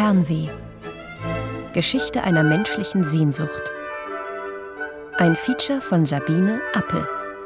Fernweh. Geschichte einer menschlichen Sehnsucht. Ein Feature von Sabine Appel.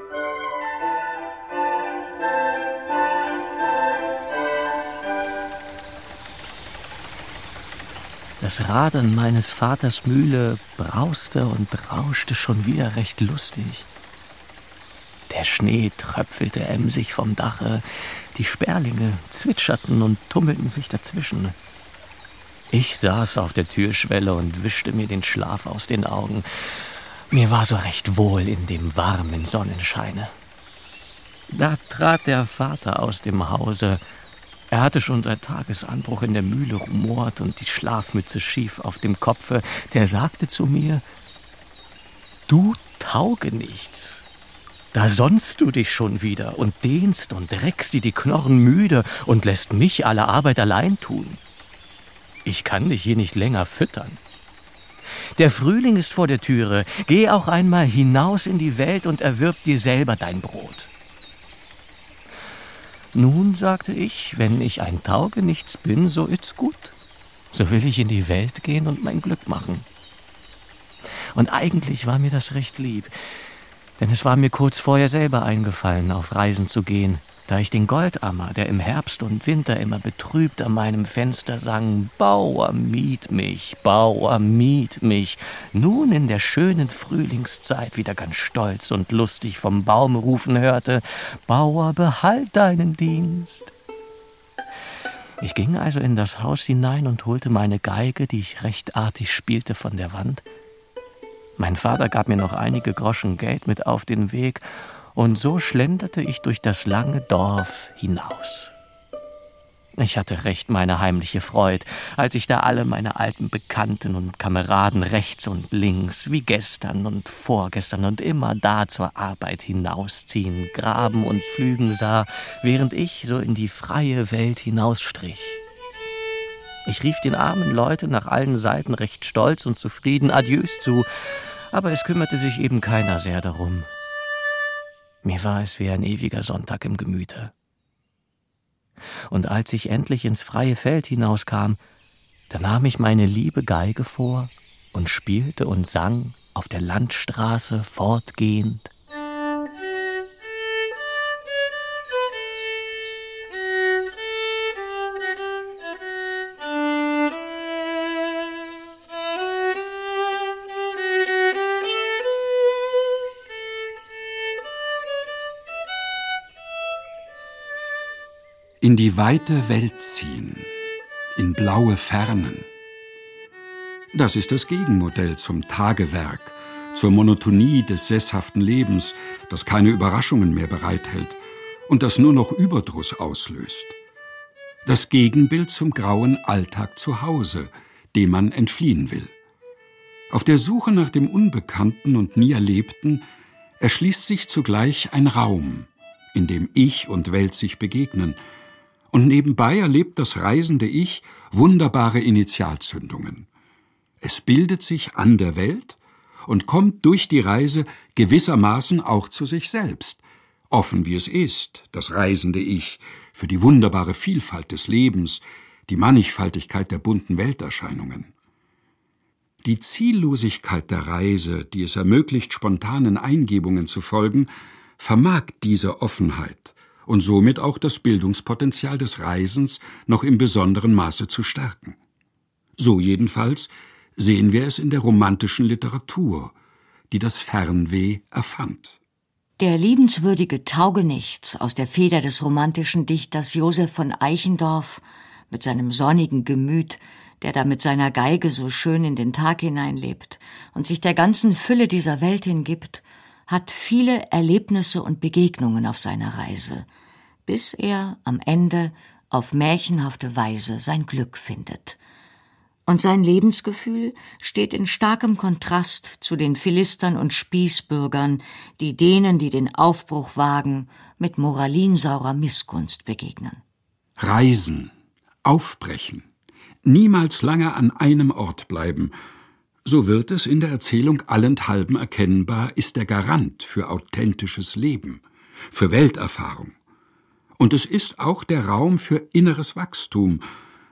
Das Radern meines Vaters Mühle brauste und rauschte schon wieder recht lustig. Der Schnee tröpfelte emsig vom Dache, die Sperlinge zwitscherten und tummelten sich dazwischen. Ich saß auf der Türschwelle und wischte mir den Schlaf aus den Augen. Mir war so recht wohl in dem warmen Sonnenscheine. Da trat der Vater aus dem Hause. Er hatte schon seit Tagesanbruch in der Mühle rumort und die Schlafmütze schief auf dem Kopfe. Der sagte zu mir: »Du Taugenichts, da sonnst du dich schon wieder und dehnst und reckst dir die Knochen müde und lässt mich alle Arbeit allein tun. Ich kann dich hier nicht länger füttern. Der Frühling ist vor der Türe. Geh auch einmal hinaus in die Welt und erwirb dir selber dein Brot.« »Nun«, sagte ich, »wenn ich ein Taugenichts bin, so ist's gut. So will ich in die Welt gehen und mein Glück machen.« Und eigentlich war mir das recht lieb, denn es war mir kurz vorher selber eingefallen, auf Reisen zu gehen, da ich den Goldammer, der im Herbst und Winter immer betrübt an meinem Fenster sang: »Bauer, miet mich, Bauer, miet mich«, nun in der schönen Frühlingszeit wieder ganz stolz und lustig vom Baum rufen hörte: »Bauer, behalt deinen Dienst.« Ich ging also in das Haus hinein und holte meine Geige, die ich recht artig spielte, von der Wand. Mein Vater gab mir noch einige Groschen Geld mit auf den Weg, und so schlenderte ich durch das lange Dorf hinaus. Ich hatte recht meine heimliche Freud, als ich da alle meine alten Bekannten und Kameraden rechts und links, wie gestern und vorgestern und immer da zur Arbeit hinausziehen, graben und pflügen sah, während ich so in die freie Welt hinausstrich. Ich rief den armen Leuten nach allen Seiten recht stolz und zufrieden Adieus zu, aber es kümmerte sich eben keiner sehr darum. Mir war es wie ein ewiger Sonntag im Gemüte. Und als ich endlich ins freie Feld hinauskam, da nahm ich meine liebe Geige vor und spielte und sang auf der Landstraße fortgehend: In die weite Welt ziehen, in blaue Fernen. Das ist das Gegenmodell zum Tagewerk, zur Monotonie des sesshaften Lebens, das keine Überraschungen mehr bereithält und das nur noch Überdruss auslöst. Das Gegenbild zum grauen Alltag zu Hause, dem man entfliehen will. Auf der Suche nach dem Unbekannten und nie Erlebten erschließt sich zugleich ein Raum, in dem Ich und Welt sich begegnen, und nebenbei erlebt das reisende Ich wunderbare Initialzündungen. Es bildet sich an der Welt und kommt durch die Reise gewissermaßen auch zu sich selbst, offen wie es ist, das reisende Ich, für die wunderbare Vielfalt des Lebens, die Mannigfaltigkeit der bunten Welterscheinungen. Die Ziellosigkeit der Reise, die es ermöglicht, spontanen Eingebungen zu folgen, vermag diese Offenheit und somit auch das Bildungspotenzial des Reisens noch im besonderen Maße zu stärken. So jedenfalls sehen wir es in der romantischen Literatur, die das Fernweh erfand. Der liebenswürdige Taugenichts aus der Feder des romantischen Dichters Joseph von Eichendorff mit seinem sonnigen Gemüt, der da mit seiner Geige so schön in den Tag hineinlebt und sich der ganzen Fülle dieser Welt hingibt, hat viele Erlebnisse und Begegnungen auf seiner Reise, bis er am Ende auf märchenhafte Weise sein Glück findet. Und sein Lebensgefühl steht in starkem Kontrast zu den Philistern und Spießbürgern, die denen, die den Aufbruch wagen, mit moralinsaurer Missgunst begegnen. Reisen, aufbrechen, niemals lange an einem Ort bleiben, so wird es in der Erzählung allenthalben erkennbar, ist der Garant für authentisches Leben, für Welterfahrung. Und es ist auch der Raum für inneres Wachstum,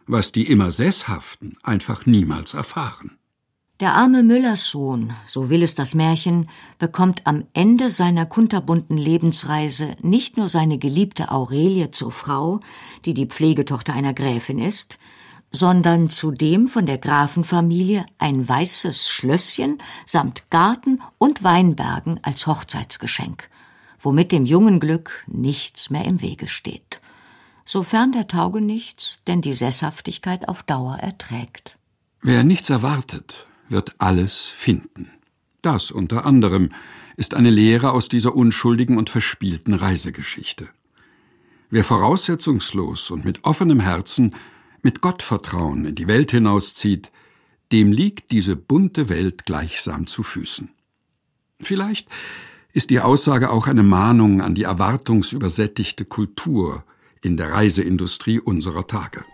was die immer Sesshaften einfach niemals erfahren. Der arme Müllerssohn, so will es das Märchen, bekommt am Ende seiner kunterbunten Lebensreise nicht nur seine geliebte Aurelie zur Frau, die die Pflegetochter einer Gräfin ist, sondern zudem von der Grafenfamilie ein weißes Schlösschen samt Garten und Weinbergen als Hochzeitsgeschenk, womit dem jungen Glück nichts mehr im Wege steht, sofern der Taugenichts denn die Sesshaftigkeit auf Dauer erträgt. Wer nichts erwartet, wird alles finden. Das unter anderem ist eine Lehre aus dieser unschuldigen und verspielten Reisegeschichte. Wer voraussetzungslos und mit offenem Herzen, mit Gottvertrauen in die Welt hinauszieht, dem liegt diese bunte Welt gleichsam zu Füßen. Vielleicht ist die Aussage auch eine Mahnung an die erwartungsübersättigte Kultur in der Reiseindustrie unserer Tage.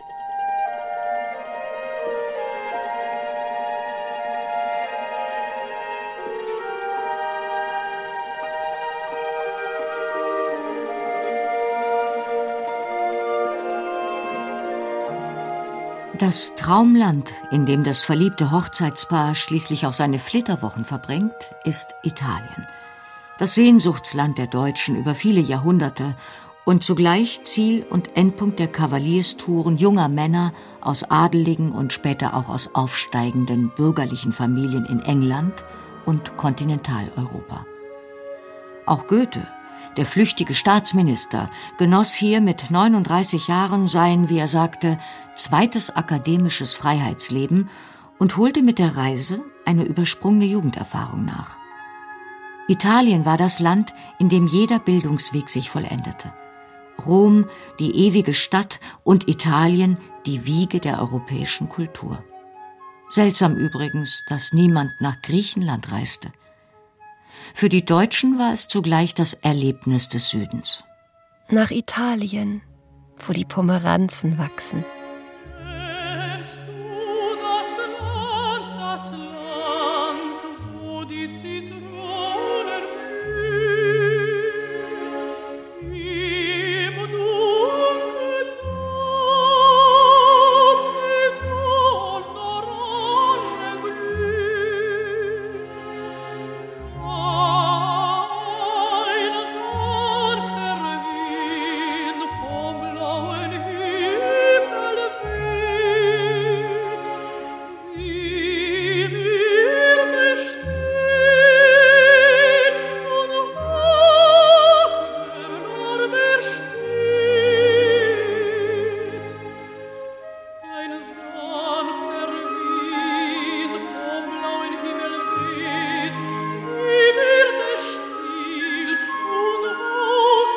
Das Traumland, in dem das verliebte Hochzeitspaar schließlich auch seine Flitterwochen verbringt, ist Italien. Das Sehnsuchtsland der Deutschen über viele Jahrhunderte und zugleich Ziel und Endpunkt der Kavalierstouren junger Männer aus adeligen und später auch aus aufsteigenden bürgerlichen Familien in England und Kontinentaleuropa. Auch Goethe, der flüchtige Staatsminister, genoss hier mit 39 Jahren sein, wie er sagte, zweites akademisches Freiheitsleben und holte mit der Reise eine übersprungene Jugenderfahrung nach. Italien war das Land, in dem jeder Bildungsweg sich vollendete. Rom, die ewige Stadt, und Italien, die Wiege der europäischen Kultur. Seltsam übrigens, dass niemand nach Griechenland reiste. Für die Deutschen war es zugleich das Erlebnis des Südens. Nach Italien, wo die Pomeranzen wachsen. Kennst du das Land, wo die Zitronen blühen, im dunklen Laub die Goldorange glühen. Ein sanfter Wind vom blauen Himmel weht, die mir gestehen und hoch besteht. Ein sanfter Wind vom blauen Himmel weht, die mir still und hoch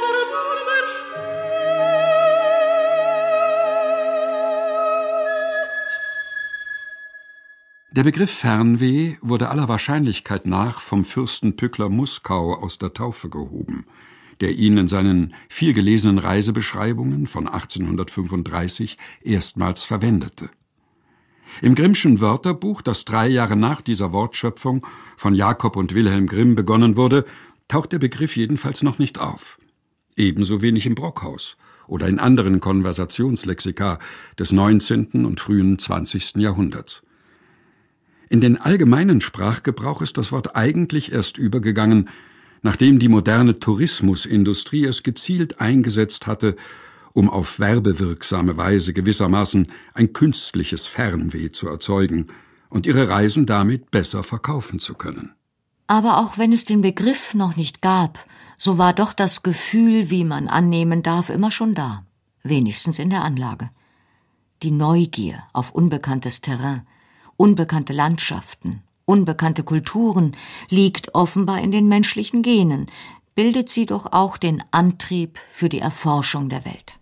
Der Begriff Fernweh wurde aller Wahrscheinlichkeit nach vom Fürsten Pückler Muskau aus der Taufe gehoben, der ihn in seinen vielgelesenen Reisebeschreibungen von 1835 erstmals verwendete. Im Grimmschen Wörterbuch, das 3 Jahre nach dieser Wortschöpfung von Jakob und Wilhelm Grimm begonnen wurde, taucht der Begriff jedenfalls noch nicht auf. Ebenso wenig im Brockhaus oder in anderen Konversationslexika des 19. und frühen 20. Jahrhunderts. In den allgemeinen Sprachgebrauch ist das Wort eigentlich erst übergegangen, nachdem die moderne Tourismusindustrie es gezielt eingesetzt hatte, um auf werbewirksame Weise gewissermaßen ein künstliches Fernweh zu erzeugen und ihre Reisen damit besser verkaufen zu können. Aber auch wenn es den Begriff noch nicht gab, so war doch das Gefühl, wie man annehmen darf, immer schon da, wenigstens in der Anlage. Die Neugier auf unbekanntes Terrain, unbekannte Landschaften, unbekannte Kulturen liegt offenbar in den menschlichen Genen, bildet sie doch auch den Antrieb für die Erforschung der Welt.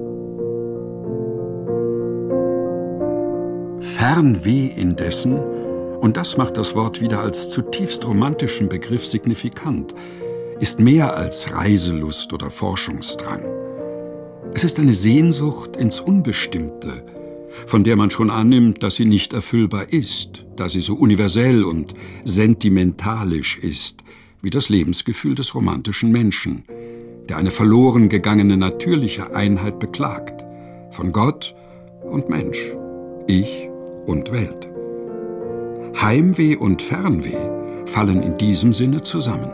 Fernweh indessen, und das macht das Wort wieder als zutiefst romantischen Begriff signifikant, ist mehr als Reiselust oder Forschungsdrang. Es ist eine Sehnsucht ins Unbestimmte, von der man schon annimmt, dass sie nicht erfüllbar ist, da sie so universell und sentimentalisch ist, wie das Lebensgefühl des romantischen Menschen, der eine verloren gegangene natürliche Einheit beklagt, von Gott und Mensch, Ich und Welt. Heimweh und Fernweh fallen in diesem Sinne zusammen.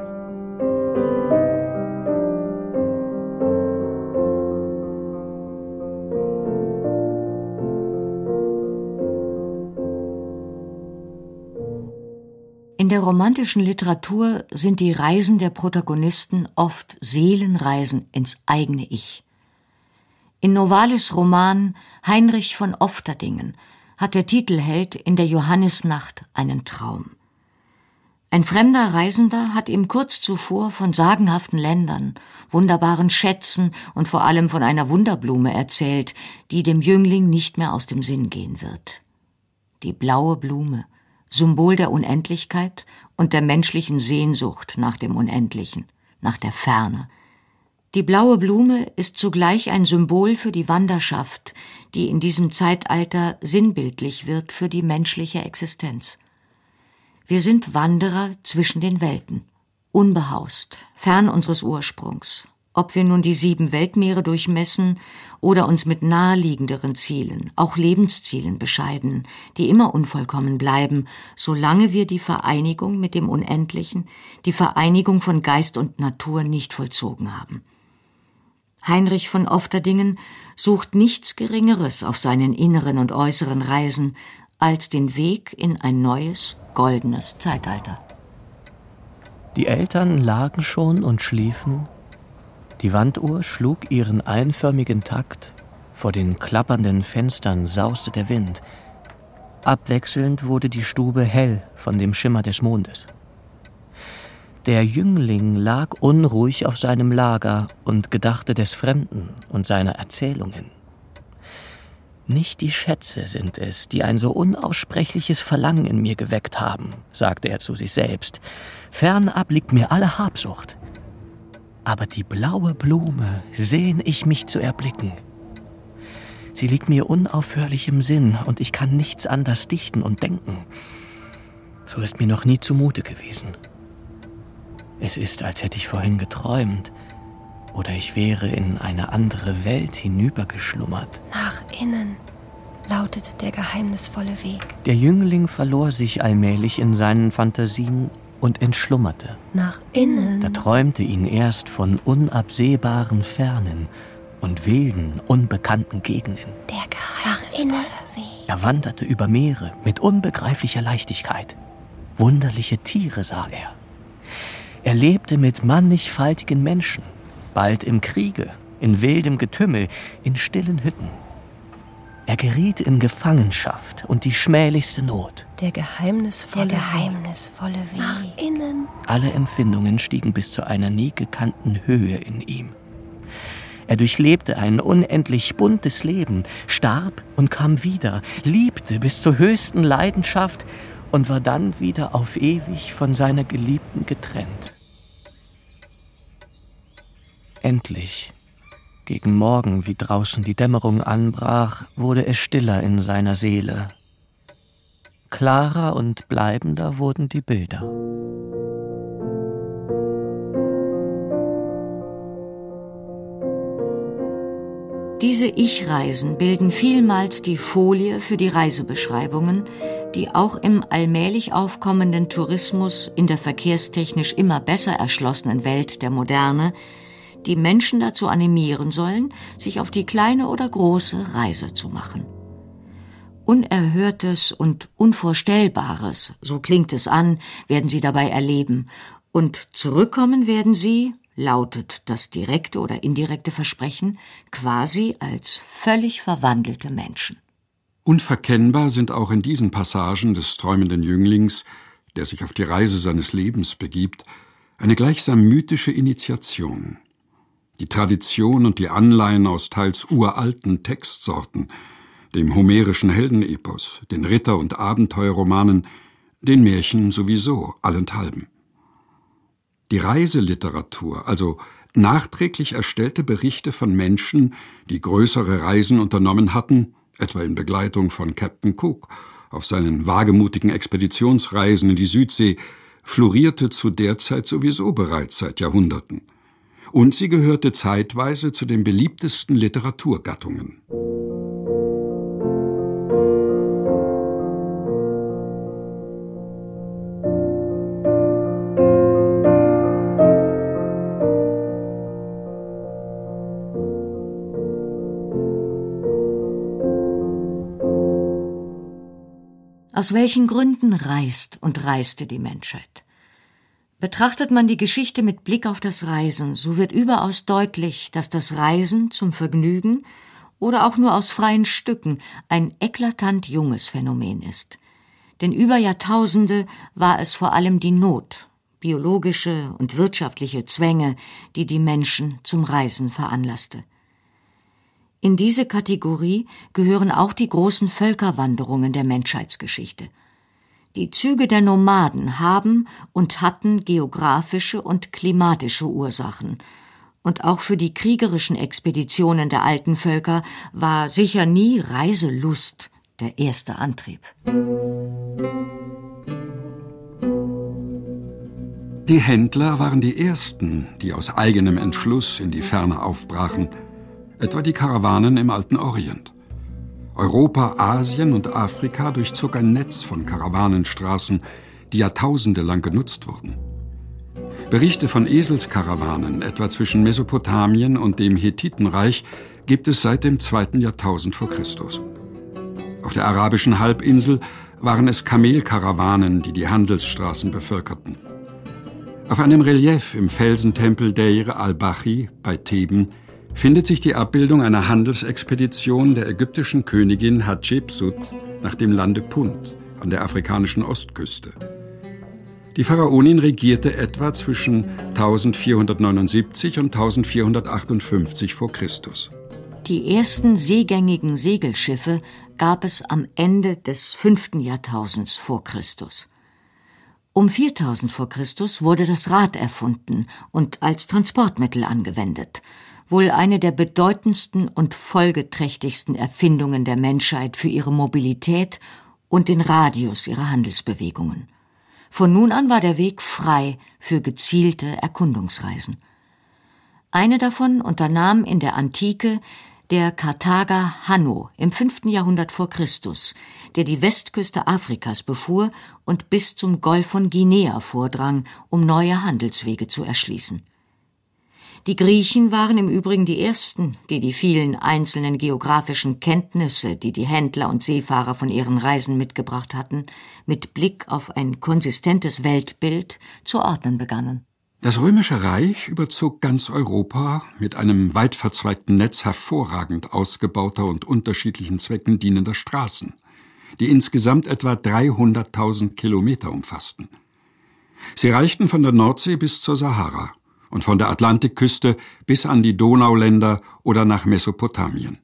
In der romantischen Literatur sind die Reisen der Protagonisten oft Seelenreisen ins eigene Ich. In Novalis' Roman Heinrich von Ofterdingen hat der Titelheld in der Johannisnacht einen Traum. Ein fremder Reisender hat ihm kurz zuvor von sagenhaften Ländern, wunderbaren Schätzen und vor allem von einer Wunderblume erzählt, die dem Jüngling nicht mehr aus dem Sinn gehen wird. Die blaue Blume, Symbol der Unendlichkeit und der menschlichen Sehnsucht nach dem Unendlichen, nach der Ferne. Die blaue Blume ist zugleich ein Symbol für die Wanderschaft, die in diesem Zeitalter sinnbildlich wird für die menschliche Existenz. Wir sind Wanderer zwischen den Welten, unbehaust, fern unseres Ursprungs. Ob wir nun die 7 Weltmeere durchmessen oder uns mit naheliegenderen Zielen, auch Lebenszielen bescheiden, die immer unvollkommen bleiben, solange wir die Vereinigung mit dem Unendlichen, die Vereinigung von Geist und Natur nicht vollzogen haben. Heinrich von Ofterdingen sucht nichts Geringeres auf seinen inneren und äußeren Reisen als den Weg in ein neues, goldenes Zeitalter. Die Eltern lagen schon und schliefen. Die Wanduhr schlug ihren einförmigen Takt, vor den klappernden Fenstern sauste der Wind. Abwechselnd wurde die Stube hell von dem Schimmer des Mondes. Der Jüngling lag unruhig auf seinem Lager und gedachte des Fremden und seiner Erzählungen. Nicht die Schätze sind es, die ein so unaussprechliches Verlangen in mir geweckt haben, sagte er zu sich selbst. Fernab liegt mir alle Habsucht. Aber die blaue Blume sehn ich mich zu erblicken. Sie liegt mir unaufhörlich im Sinn und ich kann nichts anders dichten und denken. So ist mir noch nie zumute gewesen. Es ist, als hätte ich vorhin geträumt oder ich wäre in eine andere Welt hinübergeschlummert. Nach innen lautet der geheimnisvolle Weg. Der Jüngling verlor sich allmählich in seinen Fantasien und entschlummerte. Nach innen. Da träumte ihn erst von unabsehbaren Fernen und wilden, unbekannten Gegenden. Der geheimnisvolle Weg. Er wanderte über Meere mit unbegreiflicher Leichtigkeit. Wunderliche Tiere sah er. Er lebte mit mannigfaltigen Menschen, bald im Kriege, in wildem Getümmel, in stillen Hütten. Er geriet in Gefangenschaft und die schmählichste Not. Der geheimnisvolle Weg. Nach innen. Alle Empfindungen stiegen bis zu einer nie gekannten Höhe in ihm. Er durchlebte ein unendlich buntes Leben, starb und kam wieder, liebte bis zur höchsten Leidenschaft und war dann wieder auf ewig von seiner Geliebten getrennt. Endlich, gegen Morgen, wie draußen die Dämmerung anbrach, wurde es stiller in seiner Seele. Klarer und bleibender wurden die Bilder. Diese Ich-Reisen bilden vielmals die Folie für die Reisebeschreibungen, die auch im allmählich aufkommenden Tourismus in der verkehrstechnisch immer besser erschlossenen Welt der Moderne die Menschen dazu animieren sollen, sich auf die kleine oder große Reise zu machen. Unerhörtes und Unvorstellbares, so klingt es an, werden sie dabei erleben, und zurückkommen werden sie, lautet das direkte oder indirekte Versprechen, quasi als völlig verwandelte Menschen. Unverkennbar sind auch in diesen Passagen des träumenden Jünglings, der sich auf die Reise seines Lebens begibt, eine gleichsam mythische Initiation. Die Tradition und die Anleihen aus teils uralten Textsorten, dem homerischen Heldenepos, den Ritter- und Abenteuerromanen, den Märchen sowieso, allenthalben. Die Reiseliteratur, also nachträglich erstellte Berichte von Menschen, die größere Reisen unternommen hatten, etwa in Begleitung von Captain Cook auf seinen wagemutigen Expeditionsreisen in die Südsee, florierte zu der Zeit sowieso bereits seit Jahrhunderten. Und sie gehörte zeitweise zu den beliebtesten Literaturgattungen. Aus welchen Gründen reist und reiste die Menschheit? Betrachtet man die Geschichte mit Blick auf das Reisen, so wird überaus deutlich, dass das Reisen zum Vergnügen oder auch nur aus freien Stücken ein eklatant junges Phänomen ist. Denn über Jahrtausende war es vor allem die Not, biologische und wirtschaftliche Zwänge, die die Menschen zum Reisen veranlasste. In diese Kategorie gehören auch die großen Völkerwanderungen der Menschheitsgeschichte. Die Züge der Nomaden haben und hatten geografische und klimatische Ursachen. Und auch für die kriegerischen Expeditionen der alten Völker war sicher nie Reiselust der erste Antrieb. Die Händler waren die ersten, die aus eigenem Entschluss in die Ferne aufbrachen, etwa die Karawanen im alten Orient. Europa, Asien und Afrika durchzog ein Netz von Karawanenstraßen, die Jahrtausende lang genutzt wurden. Berichte von Eselskarawanen, etwa zwischen Mesopotamien und dem Hethitenreich, gibt es seit dem 2. Jahrtausend vor Christus. Auf der arabischen Halbinsel waren es Kamelkarawanen, die die Handelsstraßen bevölkerten. Auf einem Relief im Felsentempel Deir al-Bachi bei Theben findet sich die Abbildung einer Handelsexpedition der ägyptischen Königin Hatschepsut nach dem Lande Punt an der afrikanischen Ostküste. Die Pharaonin regierte etwa zwischen 1479 und 1458 vor Christus. Die ersten seegängigen Segelschiffe gab es am Ende des 5. Jahrtausends vor Christus. Um 4000 vor Christus wurde das Rad erfunden und als Transportmittel angewendet. Wohl eine der bedeutendsten und folgeträchtigsten Erfindungen der Menschheit für ihre Mobilität und den Radius ihrer Handelsbewegungen. Von nun an war der Weg frei für gezielte Erkundungsreisen. Eine davon unternahm in der Antike der Karthager Hanno im 5. Jahrhundert vor Christus, der die Westküste Afrikas befuhr und bis zum Golf von Guinea vordrang, um neue Handelswege zu erschließen. Die Griechen waren im Übrigen die ersten, die die vielen einzelnen geografischen Kenntnisse, die die Händler und Seefahrer von ihren Reisen mitgebracht hatten, mit Blick auf ein konsistentes Weltbild zu ordnen begannen. Das Römische Reich überzog ganz Europa mit einem weit verzweigten Netz hervorragend ausgebauter und unterschiedlichen Zwecken dienender Straßen, die insgesamt etwa 300.000 Kilometer umfassten. Sie reichten von der Nordsee bis zur Sahara und von der Atlantikküste bis an die Donauländer oder nach Mesopotamien.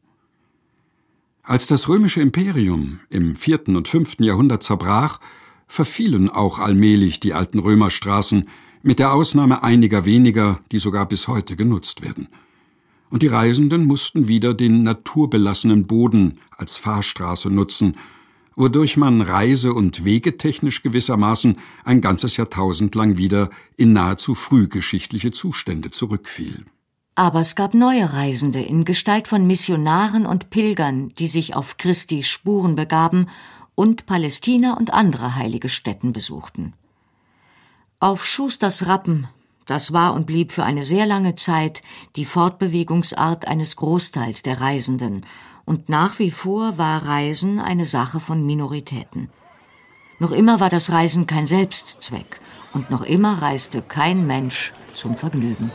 Als das römische Imperium im 4. und 5. Jahrhundert zerbrach, verfielen auch allmählich die alten Römerstraßen, mit der Ausnahme einiger weniger, die sogar bis heute genutzt werden. Und die Reisenden mussten wieder den naturbelassenen Boden als Fahrstraße nutzen, wodurch man reise- und wegetechnisch gewissermaßen ein ganzes Jahrtausend lang wieder in nahezu frühgeschichtliche Zustände zurückfiel. Aber es gab neue Reisende in Gestalt von Missionaren und Pilgern, die sich auf Christi Spuren begaben und Palästina und andere heilige Stätten besuchten. Auf Schusters Rappen, das war und blieb für eine sehr lange Zeit die Fortbewegungsart eines Großteils der Reisenden, und nach wie vor war Reisen eine Sache von Minoritäten. Noch immer war das Reisen kein Selbstzweck, und noch immer reiste kein Mensch zum Vergnügen.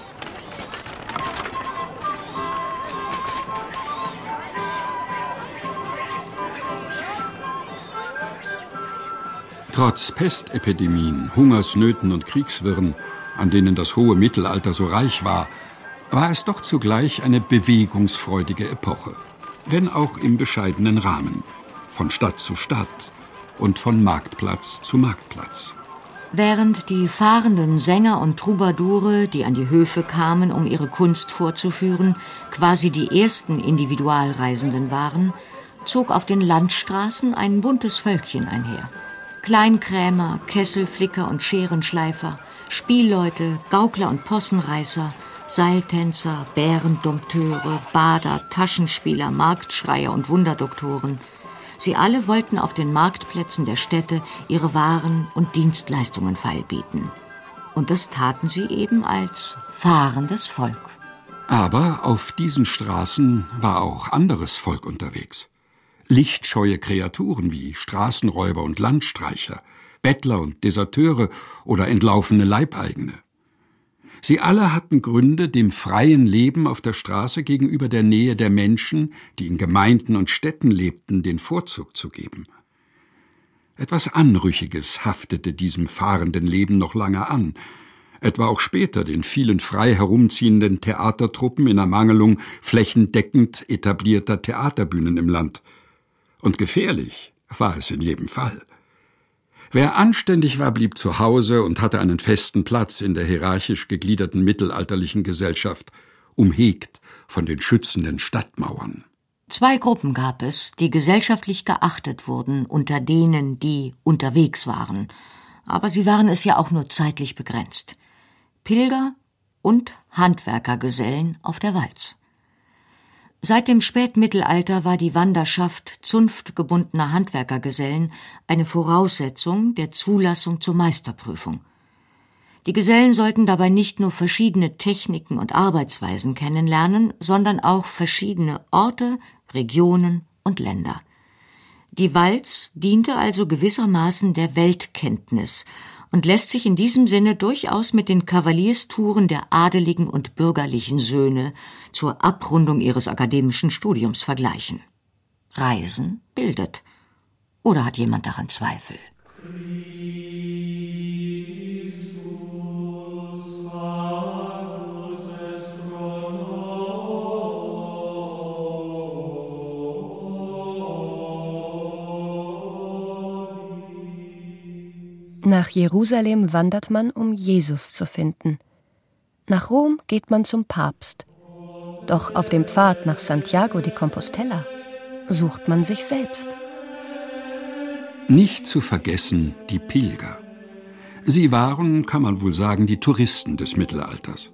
Trotz Pestepidemien, Hungersnöten und Kriegswirren, an denen das hohe Mittelalter so reich war, war es doch zugleich eine bewegungsfreudige Epoche, wenn auch im bescheidenen Rahmen, von Stadt zu Stadt und von Marktplatz zu Marktplatz. Während die fahrenden Sänger und Troubadoure, die an die Höfe kamen, um ihre Kunst vorzuführen, quasi die ersten Individualreisenden waren, zog auf den Landstraßen ein buntes Völkchen einher. Kleinkrämer, Kesselflicker und Scherenschleifer, Spielleute, Gaukler und Possenreißer, Seiltänzer, Bärendompteure, Bader, Taschenspieler, Marktschreier und Wunderdoktoren. Sie alle wollten auf den Marktplätzen der Städte ihre Waren und Dienstleistungen feilbieten. Und das taten sie eben als fahrendes Volk. Aber auf diesen Straßen war auch anderes Volk unterwegs. lichtscheue Kreaturen wie Straßenräuber und Landstreicher, Bettler und Deserteure oder entlaufene Leibeigene. Sie alle hatten Gründe, dem freien Leben auf der Straße gegenüber der Nähe der Menschen, die in Gemeinden und Städten lebten, den Vorzug zu geben. Etwas Anrüchiges haftete diesem fahrenden Leben noch lange an, etwa auch später den vielen frei herumziehenden Theatertruppen in Ermangelung flächendeckend etablierter Theaterbühnen im Land. Und gefährlich war es in jedem Fall. Wer anständig war, blieb zu Hause und hatte einen festen Platz in der hierarchisch gegliederten mittelalterlichen Gesellschaft, umhegt von den schützenden Stadtmauern. 2 Gruppen gab es, die gesellschaftlich geachtet wurden unter denen, die unterwegs waren. Aber sie waren es ja auch nur zeitlich begrenzt. Pilger und Handwerkergesellen auf der Walz. Seit dem Spätmittelalter war die Wanderschaft zunftgebundener Handwerkergesellen eine Voraussetzung der Zulassung zur Meisterprüfung. Die Gesellen sollten dabei nicht nur verschiedene Techniken und Arbeitsweisen kennenlernen, sondern auch verschiedene Orte, Regionen und Länder. Die Walz diente also gewissermaßen der Weltkenntnis und lässt sich in diesem Sinne durchaus mit den Kavalierstouren der adeligen und bürgerlichen Söhne zur Abrundung ihres akademischen Studiums vergleichen. Reisen bildet. Oder hat jemand daran Zweifel? Nach Jerusalem wandert man, um Jesus zu finden. Nach Rom geht man zum Papst. Doch auf dem Pfad nach Santiago de Compostela sucht man sich selbst. Nicht zu vergessen die Pilger. Sie waren, kann man wohl sagen, die Touristen des Mittelalters.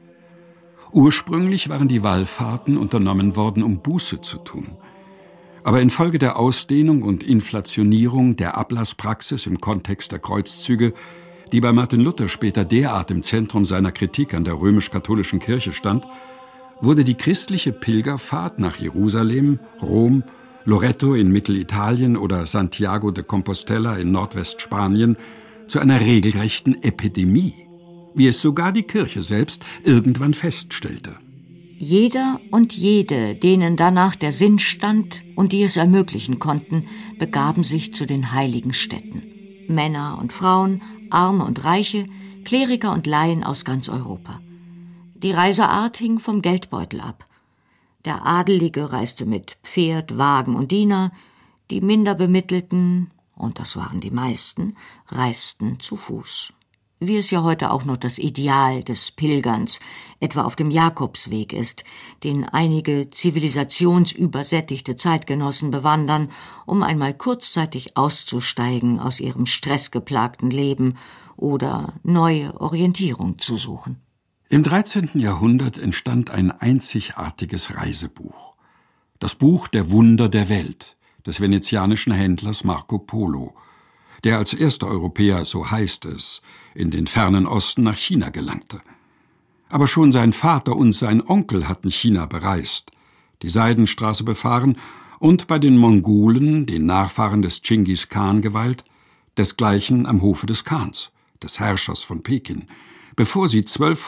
Ursprünglich waren die Wallfahrten unternommen worden, um Buße zu tun. Aber infolge der Ausdehnung und Inflationierung der Ablasspraxis im Kontext der Kreuzzüge, die bei Martin Luther später derart im Zentrum seiner Kritik an der römisch-katholischen Kirche stand, wurde die christliche Pilgerfahrt nach Jerusalem, Rom, Loreto in Mittelitalien oder Santiago de Compostela in Nordwestspanien zu einer regelrechten Epidemie, wie es sogar die Kirche selbst irgendwann feststellte. Jeder und jede, denen danach der Sinn stand und die es ermöglichen konnten, begaben sich zu den heiligen Städten. Männer und Frauen, Arme und Reiche, Kleriker und Laien aus ganz Europa. Die Reiseart hing vom Geldbeutel ab. Der Adelige reiste mit Pferd, Wagen und Diener, die minder Bemittelten, und das waren die meisten, reisten zu Fuß. Wie es ja heute auch noch das Ideal des Pilgerns, etwa auf dem Jakobsweg ist, den einige zivilisationsübersättigte Zeitgenossen bewandern, um einmal kurzzeitig auszusteigen aus ihrem stressgeplagten Leben oder neue Orientierung zu suchen. Im 13. Jahrhundert entstand ein einzigartiges Reisebuch. Das Buch der Wunder der Welt des venezianischen Händlers Marco Polo, der als erster Europäer, so heißt es, in den fernen Osten nach China gelangte. Aber schon sein Vater und sein Onkel hatten China bereist, die Seidenstraße befahren und bei den Mongolen, den Nachfahren des Dschingis Khan, geweilt, desgleichen am Hofe des Khans, des Herrschers von Peking, bevor sie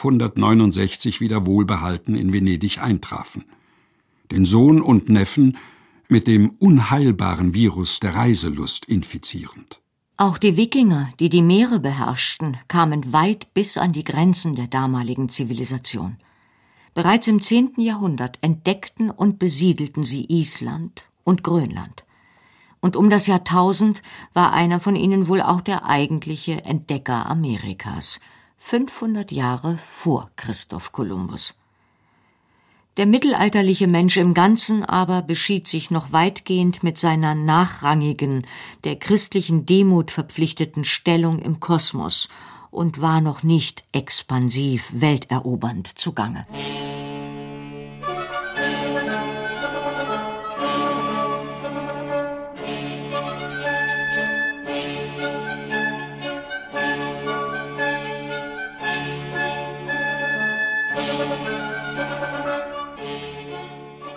1269 wieder wohlbehalten in Venedig eintrafen. Den Sohn und Neffen mit dem unheilbaren Virus der Reiselust infizierend. Auch die Wikinger, die die Meere beherrschten, kamen weit bis an die Grenzen der damaligen Zivilisation. Bereits im 10. Jahrhundert entdeckten und besiedelten sie Island und Grönland. Und um das Jahrtausend war einer von ihnen wohl auch der eigentliche Entdecker Amerikas, 500 Jahre vor Christoph Kolumbus. Der mittelalterliche Mensch im Ganzen aber beschied sich noch weitgehend mit seiner nachrangigen, der christlichen Demut verpflichteten Stellung im Kosmos und war noch nicht expansiv welterobernd zugange.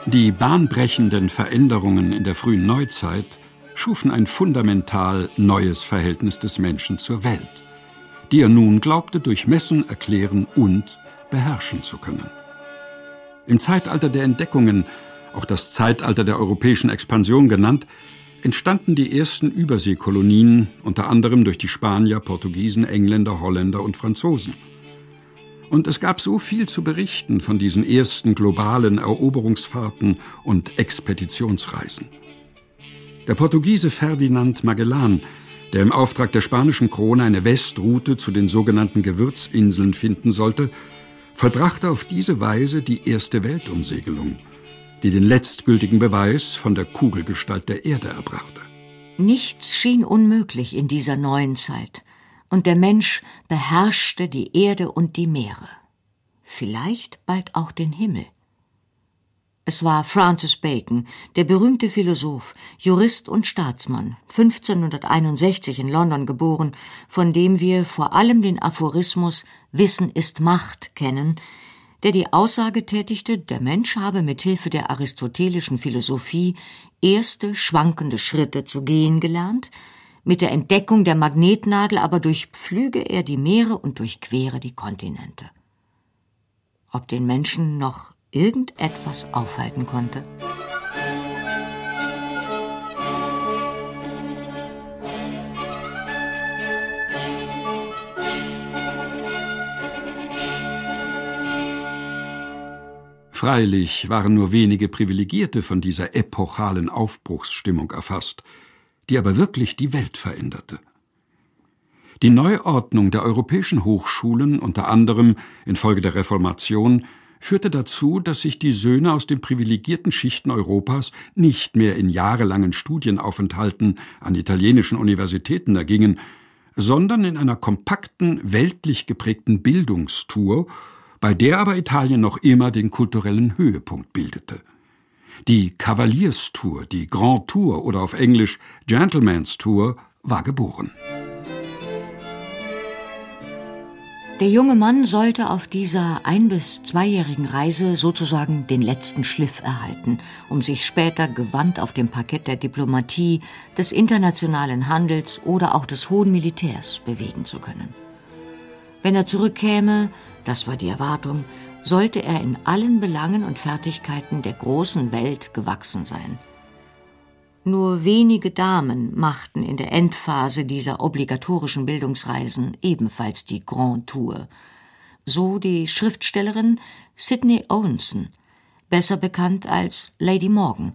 Die bahnbrechenden Veränderungen in der frühen Neuzeit schufen ein fundamental neues Verhältnis des Menschen zur Welt, die er nun glaubte, durchmessen, erklären und beherrschen zu können. Im Zeitalter der Entdeckungen, auch das Zeitalter der europäischen Expansion genannt, entstanden die ersten Überseekolonien, unter anderem durch die Spanier, Portugiesen, Engländer, Holländer und Franzosen. Und es gab so viel zu berichten von diesen ersten globalen Eroberungsfahrten und Expeditionsreisen. Der Portugiese Ferdinand Magellan, der im Auftrag der spanischen Krone eine Westroute zu den sogenannten Gewürzinseln finden sollte, vollbrachte auf diese Weise die erste Weltumsegelung, die den letztgültigen Beweis von der Kugelgestalt der Erde erbrachte. Nichts schien unmöglich in dieser neuen Zeit, und der Mensch beherrschte die Erde und die Meere. Vielleicht bald auch den Himmel. Es war Francis Bacon, der berühmte Philosoph, Jurist und Staatsmann, 1561 in London geboren, von dem wir vor allem den Aphorismus »Wissen ist Macht« kennen, der die Aussage tätigte, der Mensch habe mit Hilfe der aristotelischen Philosophie erste schwankende Schritte zu gehen gelernt, mit der Entdeckung der Magnetnadel aber durchpflüge er die Meere und durchquere die Kontinente. Ob den Menschen noch irgendetwas aufhalten konnte? Freilich waren nur wenige Privilegierte von dieser epochalen Aufbruchsstimmung erfasst, die aber wirklich die Welt veränderte. Die Neuordnung der europäischen Hochschulen, unter anderem infolge der Reformation, führte dazu, dass sich die Söhne aus den privilegierten Schichten Europas nicht mehr in jahrelangen Studienaufenthalten an italienischen Universitäten ergingen, sondern in einer kompakten, weltlich geprägten Bildungstour, bei der aber Italien noch immer den kulturellen Höhepunkt bildete. Die Kavalierstour, die Grand Tour oder auf Englisch Gentleman's Tour war geboren. Der junge Mann sollte auf dieser 1- bis 2-jährigen Reise sozusagen den letzten Schliff erhalten, um sich später gewandt auf dem Parkett der Diplomatie, des internationalen Handels oder auch des hohen Militärs bewegen zu können. Wenn er zurückkäme, das war die Erwartung, sollte er in allen Belangen und Fertigkeiten der großen Welt gewachsen sein. Nur wenige Damen machten in der Endphase dieser obligatorischen Bildungsreisen ebenfalls die Grand Tour. So die Schriftstellerin Sydney Owenson, besser bekannt als Lady Morgan,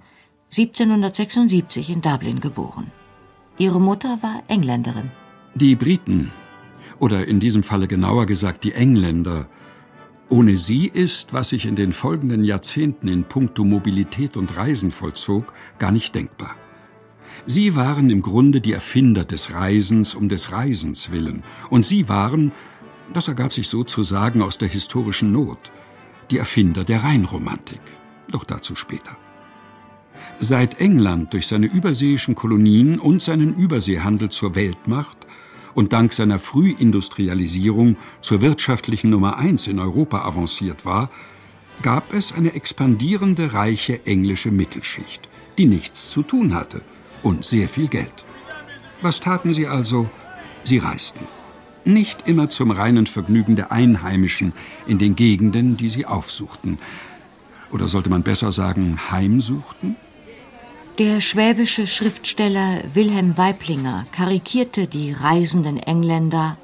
1776 in Dublin geboren. Ihre Mutter war Engländerin. Die Briten, oder in diesem Falle genauer gesagt die Engländer, ohne sie ist, was sich in den folgenden Jahrzehnten in puncto Mobilität und Reisen vollzog, gar nicht denkbar. Sie waren im Grunde die Erfinder des Reisens um des Reisens willen. Und sie waren, das ergab sich sozusagen aus der historischen Not, die Erfinder der Rheinromantik. Doch dazu später. Seit England durch seine überseeischen Kolonien und seinen Überseehandel zur Weltmacht und dank seiner Frühindustrialisierung zur wirtschaftlichen Nummer 1 in Europa avanciert war, gab es eine expandierende, reiche englische Mittelschicht, die nichts zu tun hatte und sehr viel Geld. Was taten sie also? Sie reisten. Nicht immer zum reinen Vergnügen der Einheimischen in den Gegenden, die sie aufsuchten. Oder sollte man besser sagen, heimsuchten? Der schwäbische Schriftsteller Wilhelm Waiblinger karikierte die reisenden Engländer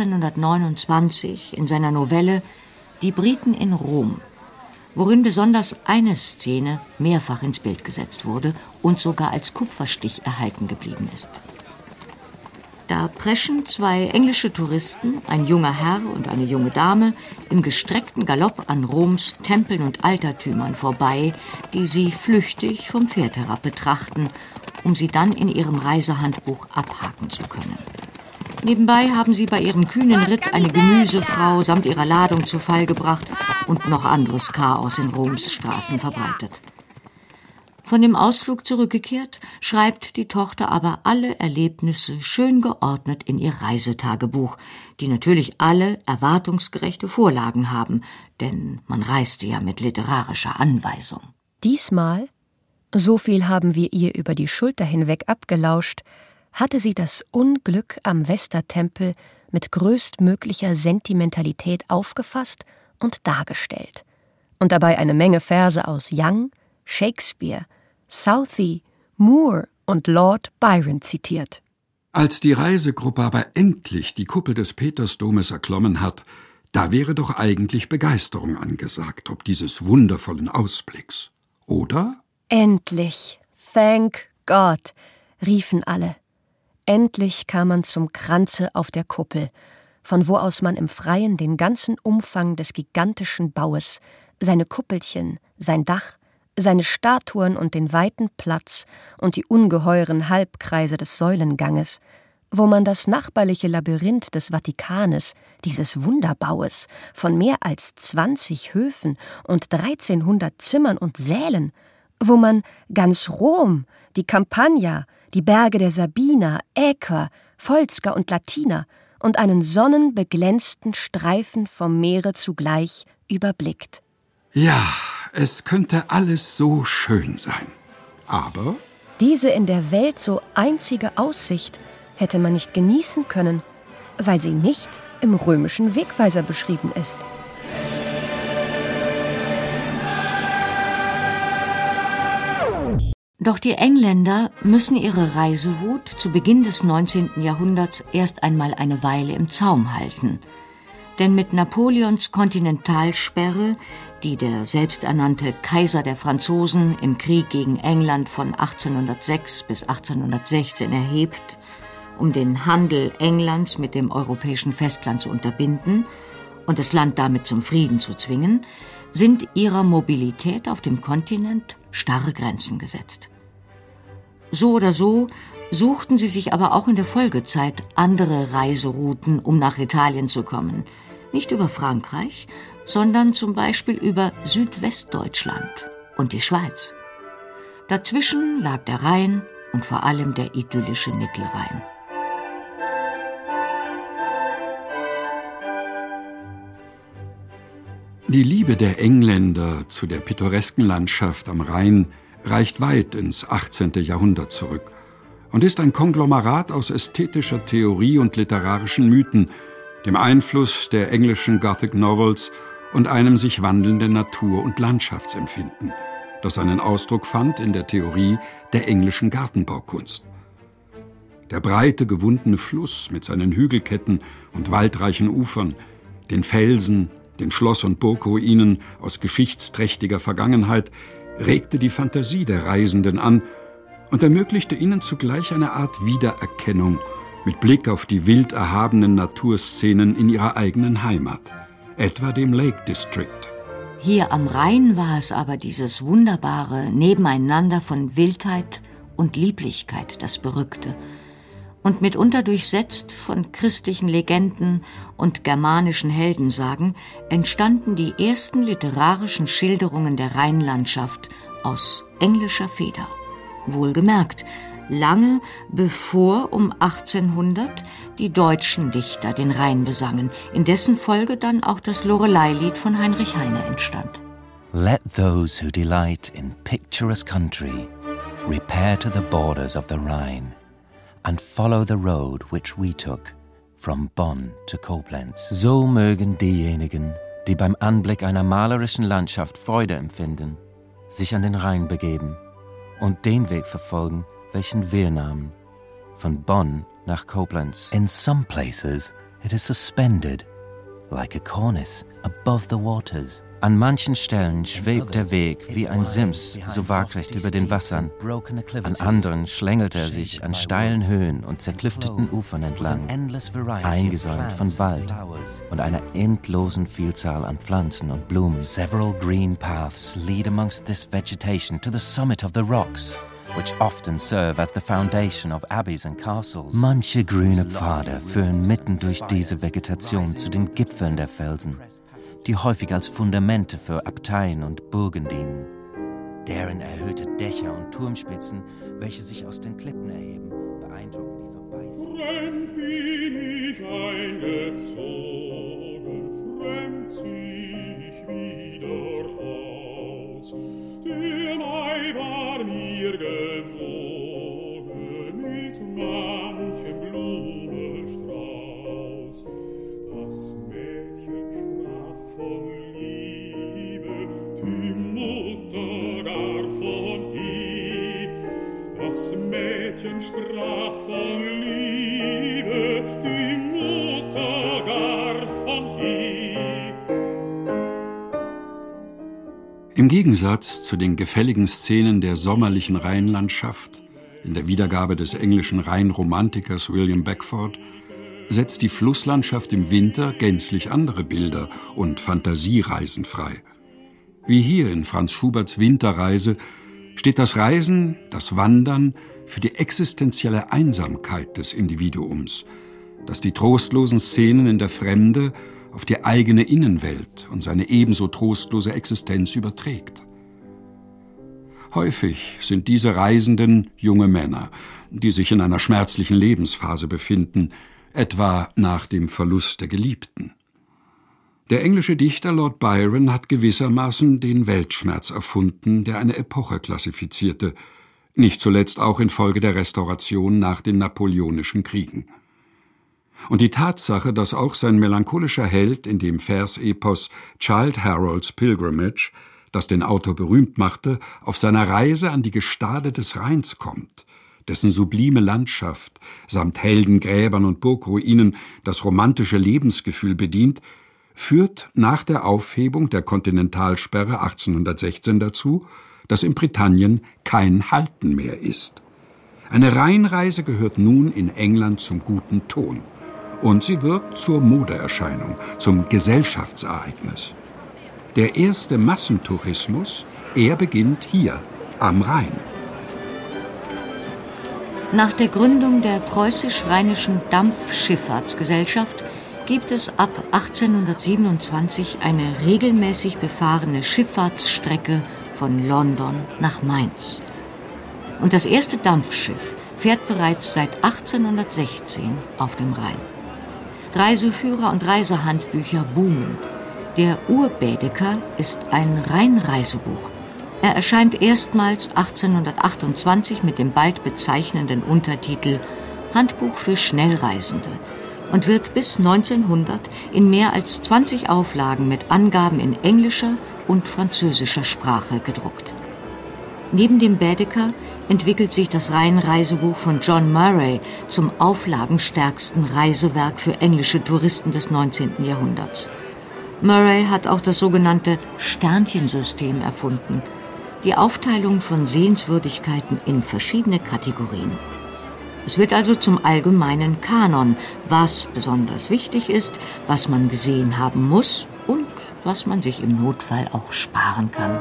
1829 in seiner Novelle »Die Briten in Rom«, worin besonders eine Szene mehrfach ins Bild gesetzt wurde und sogar als Kupferstich erhalten geblieben ist. Da preschen 2 englische Touristen, ein junger Herr und eine junge Dame, im gestreckten Galopp an Roms Tempeln und Altertümern vorbei, die sie flüchtig vom Pferd herab betrachten, um sie dann in ihrem Reisehandbuch abhaken zu können. Nebenbei haben sie bei ihrem kühnen Ritt eine Gemüsefrau samt ihrer Ladung zu Fall gebracht und noch anderes Chaos in Roms Straßen verbreitet. Von dem Ausflug zurückgekehrt, schreibt die Tochter aber alle Erlebnisse schön geordnet in ihr Reisetagebuch, die natürlich alle erwartungsgerechte Vorlagen haben, denn man reiste ja mit literarischer Anweisung. Diesmal, so viel haben wir ihr über die Schulter hinweg abgelauscht, hatte sie das Unglück am Vestatempel mit größtmöglicher Sentimentalität aufgefasst und dargestellt und dabei eine Menge Verse aus Young, Shakespeare, Southey, Moore und Lord Byron zitiert. Als die Reisegruppe aber endlich die Kuppel des Petersdomes erklommen hat, da wäre doch eigentlich Begeisterung angesagt, ob dieses wundervollen Ausblicks. Oder? Endlich, thank God, riefen alle. Endlich kam man zum Kranze auf der Kuppel, von wo aus man im Freien den ganzen Umfang des gigantischen Baues, seine Kuppelchen, sein Dach, seine Statuen und den weiten Platz und die ungeheuren Halbkreise des Säulenganges, wo man das nachbarliche Labyrinth des Vatikanes, dieses Wunderbaues, von mehr als 20 Höfen und 1300 Zimmern und Sälen, wo man ganz Rom, die Campagna, die Berge der Sabiner, Äquer, Volsker und Latiner und einen sonnenbeglänzten Streifen vom Meere zugleich überblickt. Ja, es könnte alles so schön sein. Aber diese in der Welt so einzige Aussicht hätte man nicht genießen können, weil sie nicht im römischen Wegweiser beschrieben ist. Doch die Engländer müssen ihre Reisewut zu Beginn des 19. Jahrhunderts erst einmal eine Weile im Zaum halten. Denn mit Napoleons Kontinentalsperre, die der selbsternannte Kaiser der Franzosen im Krieg gegen England von 1806 bis 1816 erhebt, um den Handel Englands mit dem europäischen Festland zu unterbinden und das Land damit zum Frieden zu zwingen, sind ihrer Mobilität auf dem Kontinent starre Grenzen gesetzt. So oder so suchten sie sich aber auch in der Folgezeit andere Reiserouten, um nach Italien zu kommen. Nicht über Frankreich, sondern zum Beispiel über Südwestdeutschland und die Schweiz. Dazwischen lag der Rhein und vor allem der idyllische Mittelrhein. die Liebe der Engländer zu der pittoresken Landschaft am Rhein reicht weit ins 18. Jahrhundert zurück und ist ein Konglomerat aus ästhetischer Theorie und literarischen Mythen, dem Einfluss der englischen Gothic Novels und einem sich wandelnden Natur- und Landschaftsempfinden, das seinen Ausdruck fand in der Theorie der englischen Gartenbaukunst. Der breite, gewundene Fluss mit seinen Hügelketten und waldreichen Ufern, den Felsen, den Schloss- und Burgruinen aus geschichtsträchtiger Vergangenheit, regte die Fantasie der Reisenden an und ermöglichte ihnen zugleich eine Art Wiedererkennung mit Blick auf die wild erhabenen Naturszenen in ihrer eigenen Heimat, etwa dem Lake District. Hier am Rhein war es aber dieses wunderbare Nebeneinander von Wildheit und Lieblichkeit, das berückte, und mitunter durchsetzt von christlichen Legenden und germanischen Heldensagen entstanden die ersten literarischen Schilderungen der Rheinlandschaft aus englischer Feder. Wohlgemerkt, lange bevor um 1800 die deutschen Dichter den Rhein besangen, in dessen Folge dann auch das Loreleilied von Heinrich Heine entstand. Let those who delight in picturesque country repair to the borders of the Rhine and follow the road which we took from Bonn to Koblenz. So mögen diejenigen, die beim Anblick einer malerischen Landschaft Freude empfinden, sich an den Rhein begeben und den Weg verfolgen, welchen wir nahmen, von Bonn nach Koblenz. In some places it is suspended, like a cornice above the waters. An manchen Stellen schwebt der Weg wie ein Sims so waagrecht über den Wassern. An anderen schlängelt er sich an steilen Höhen und zerklüfteten Ufern entlang, eingesäumt von Wald und einer endlosen Vielzahl an Pflanzen und Blumen. Several green paths lead amongst this vegetation to the summit of the rocks, which often serve as the foundation of abbeys and castles. Manche grüne Pfade führen mitten durch diese Vegetation zu den Gipfeln der Felsen, die häufig als Fundamente für Abteien und Burgen dienen. Deren erhöhte Dächer und Turmspitzen, welche sich aus den Klippen erheben, beeindrucken die Vorbeiziehenden. Fremd bin ich eingezogen, fremd zieh ich wieder aus. Der Das Mädchen sprach von Liebe, die Mutter gar von ihr. Das Mädchen sprach von Liebe, die Mutter gar von ihr. Im Gegensatz zu den gefälligen Szenen der sommerlichen Rheinlandschaft in der Wiedergabe des englischen Rheinromantikers William Beckford setzt die Flusslandschaft im Winter gänzlich andere Bilder und Fantasiereisen frei. Wie hier in Franz Schuberts Winterreise steht das Reisen, das Wandern für die existenzielle Einsamkeit des Individuums, das die trostlosen Szenen in der Fremde auf die eigene Innenwelt und seine ebenso trostlose Existenz überträgt. Häufig sind diese Reisenden junge Männer, die sich in einer schmerzlichen Lebensphase befinden, etwa nach dem Verlust der Geliebten. Der englische Dichter Lord Byron hat gewissermaßen den Weltschmerz erfunden, der eine Epoche klassifizierte, nicht zuletzt auch infolge der Restauration nach den Napoleonischen Kriegen. Und die Tatsache, dass auch sein melancholischer Held in dem Versepos Childe Harold's Pilgrimage, das den Autor berühmt machte, auf seiner Reise an die Gestade des Rheins kommt, dessen sublime Landschaft samt Heldengräbern und Burgruinen das romantische Lebensgefühl bedient, führt nach der Aufhebung der Kontinentalsperre 1816 dazu, dass in Britannien kein Halten mehr ist. Eine Rheinreise gehört nun in England zum guten Ton. Und sie wird zur Modeerscheinung, zum Gesellschaftsereignis. Der erste Massentourismus, er beginnt hier, am Rhein. Nach der Gründung der Preußisch-Rheinischen Dampfschifffahrtsgesellschaft gibt es ab 1827 eine regelmäßig befahrene Schifffahrtsstrecke von London nach Mainz. Und das erste Dampfschiff fährt bereits seit 1816 auf dem Rhein. Reiseführer und Reisehandbücher boomen. Der Ur-Baedeker ist ein Rheinreisebuch. Er erscheint erstmals 1828 mit dem bald bezeichnenden Untertitel Handbuch für Schnellreisende und wird bis 1900 in mehr als 20 Auflagen mit Angaben in englischer und französischer Sprache gedruckt. Neben dem Baedeker entwickelt sich das Rheinreisebuch von John Murray zum auflagenstärksten Reisewerk für englische Touristen des 19. Jahrhunderts. Murray hat auch das sogenannte Sternchensystem erfunden, die Aufteilung von Sehenswürdigkeiten in verschiedene Kategorien. Es wird also zum allgemeinen Kanon, was besonders wichtig ist, was man gesehen haben muss und was man sich im Notfall auch sparen kann.